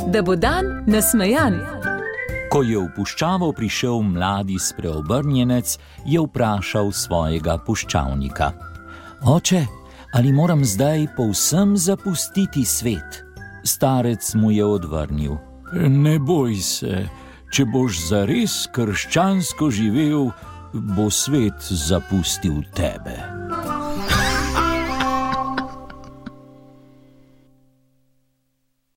da bo dan nasmejan. Ko je v puščavo prišel mladi spreobrnjenec, je vprašal svojega puščavnika: Oče, ali moram zdaj povsem zapustiti svet? Starec mu je odvrnil: Ne boj se, če boš zares krščansko živel, bo svet zapustil tebe.